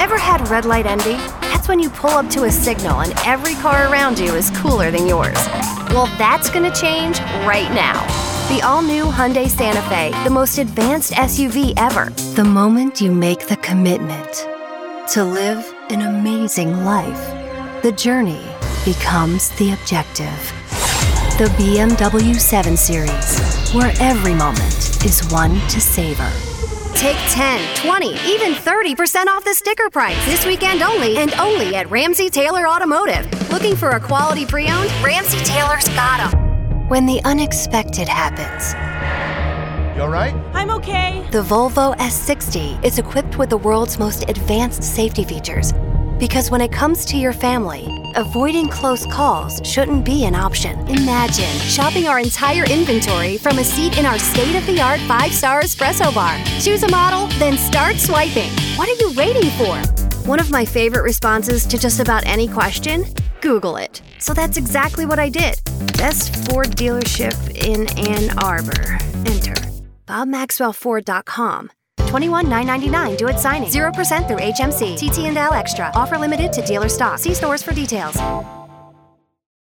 Ever had red light envy? That's when you pull up to a signal and every car around you is cooler than yours. Well, that's gonna change right now. The all-new Hyundai Santa Fe, the most advanced SUV ever. The moment you make the commitment to live an amazing life, the journey becomes the objective. The BMW 7 Series, where every moment is one to savor. Take 10, 20, even 30% off the sticker price this weekend only and only at Ramsey Taylor Automotive. Looking for a quality pre-owned? Ramsey Taylor's got 'em. When the unexpected happens. You all right? I'm okay. The Volvo S60 is equipped with the world's most advanced safety features. Because when it comes to your family, avoiding close calls shouldn't be an option. Imagine shopping our entire inventory from a seat in our state-of-the-art 5-star espresso bar. Choose a model, then start swiping. What are you waiting for? One of my favorite responses to just about any question? Google it. So that's exactly what I did. Best Ford dealership in Ann Arbor. Enter. BobMaxwellFord.com. $21,999 due at signing. 0% through HMC. TT&L Extra. Offer limited to dealer stock. See stores for details.